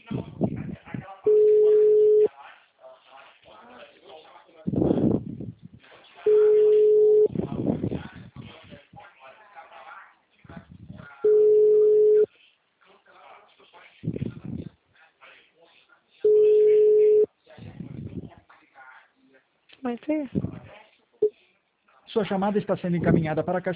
Vai ter. Sua chamada está sendo encaminhada para a caixa